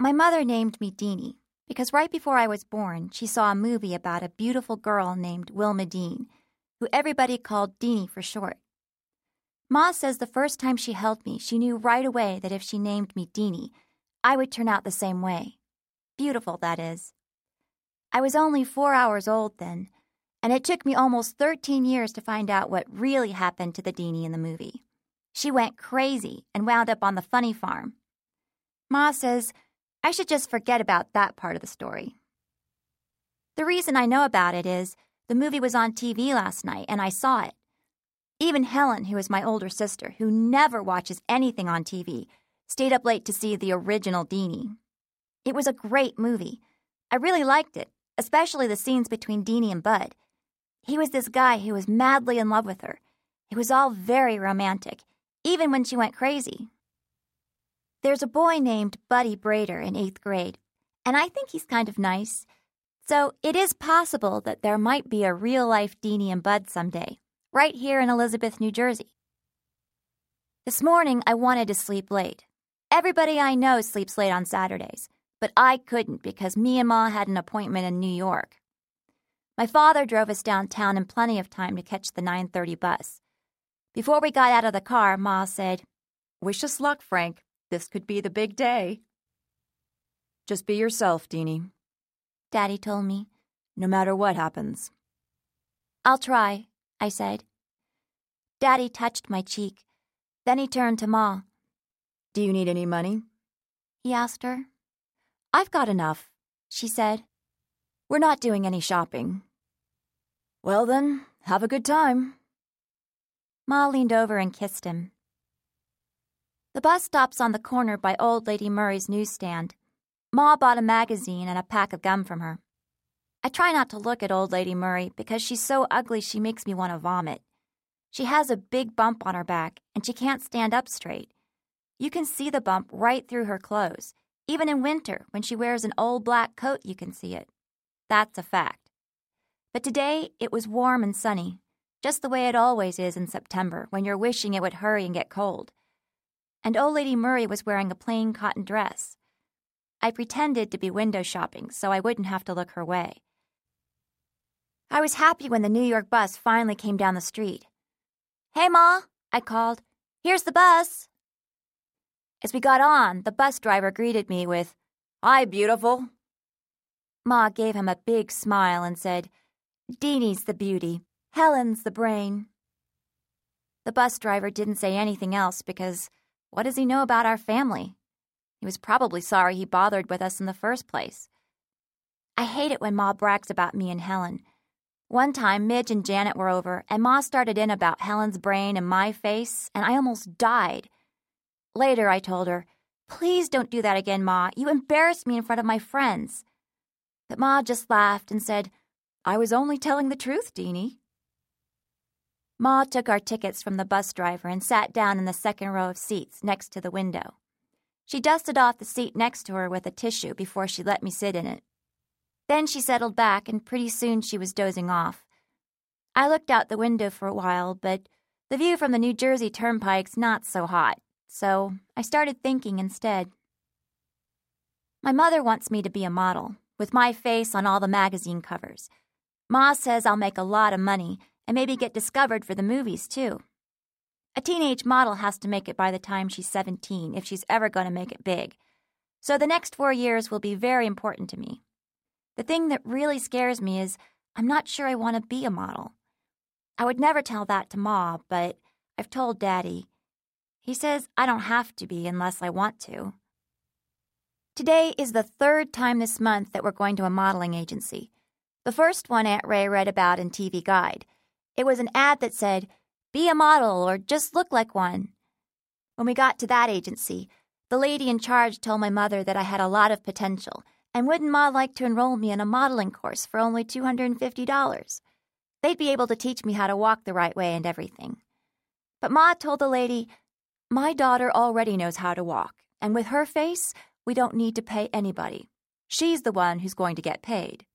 My mother named me Deanie because right before I was born, she saw a movie about a beautiful girl named Wilma Dean, who everybody called Deanie for short. Ma says the first time she held me, she knew right away that if she named me Deanie, I would turn out the same way. Beautiful, that is. I was only 4 hours old then, and it took me almost 13 years to find out what really happened to the Deanie in the movie. She went crazy and wound up on the funny farm. Ma says I should just forget about that part of the story. The reason I know about it is the movie was on TV last night and I saw it. Even Helen, who is my older sister, who never watches anything on TV, stayed up late to see the original Deanie. It was a great movie. I really liked it, especially the scenes between Deanie and Bud. He was this guy who was madly in love with her. It was all very romantic, even when she went crazy. There's a boy named Buddy Brader in 8th grade, and I think he's kind of nice. So it is possible that there might be a real-life Deanie and Bud someday, right here in Elizabeth, New Jersey. This morning, I wanted to sleep late. Everybody I know sleeps late on Saturdays, but I couldn't because me and Ma had an appointment in New York. My father drove us downtown in plenty of time to catch the 9:30 bus. Before we got out of the car, Ma said, "Wish us luck, Frank. This could be the big day." "Just be yourself, Deanie," Daddy told me, "no matter what happens." "I'll try," I said. Daddy touched my cheek. Then he turned to Ma. "Do you need any money?" he asked her. "I've got enough," she said. "We're not doing any shopping." "Well then, have a good time." Ma leaned over and kissed him. The bus stops on the corner by Old Lady Murray's newsstand. Ma bought a magazine and a pack of gum from her. I try not to look at Old Lady Murray because she's so ugly she makes me want to vomit. She has a big bump on her back and she can't stand up straight. You can see the bump right through her clothes. Even in winter, when she wears an old black coat, you can see it. That's a fact. But today, it was warm and sunny, just the way it always is in September when you're wishing it would hurry and get cold. And Old Lady Murray was wearing a plain cotton dress. I pretended to be window shopping so I wouldn't have to look her way. I was happy when the New York bus finally came down the street. "Hey, Ma," I called. "Here's the bus." As we got on, the bus driver greeted me with, "Hi, beautiful." Ma gave him a big smile and said, "Deanie's the beauty. Helen's the brain." The bus driver didn't say anything else because what does he know about our family? He was probably sorry he bothered with us in the first place. I hate it when Ma brags about me and Helen. One time, Midge and Janet were over, and Ma started in about Helen's brain and my face, and I almost died. Later, I told her, "Please don't do that again, Ma. You embarrassed me in front of my friends." But Ma just laughed and said, "I was only telling the truth, Deanie." Ma took our tickets from the bus driver and sat down in the second row of seats next to the window. She dusted off the seat next to her with a tissue before she let me sit in it. Then she settled back, and pretty soon she was dozing off. I looked out the window for a while, but the view from the New Jersey Turnpike's not so hot, so I started thinking instead. My mother wants me to be a model, with my face on all the magazine covers. Ma says I'll make a lot of money, and maybe get discovered for the movies, too. A teenage model has to make it by the time she's 17 if she's ever going to make it big. So the next 4 years will be very important to me. The thing that really scares me is I'm not sure I want to be a model. I would never tell that to Ma, but I've told Daddy. He says I don't have to be unless I want to. Today is the 3rd time this month that we're going to a modeling agency. The first one Aunt Ray read about in TV Guide. It was an ad that said, "Be a model or just look like one." When we got to that agency, the lady in charge told my mother that I had a lot of potential, and wouldn't Ma like to enroll me in a modeling course for only $250? They'd be able to teach me how to walk the right way and everything. But Ma told the lady, "My daughter already knows how to walk, and with her face, we don't need to pay anybody. She's the one who's going to get paid."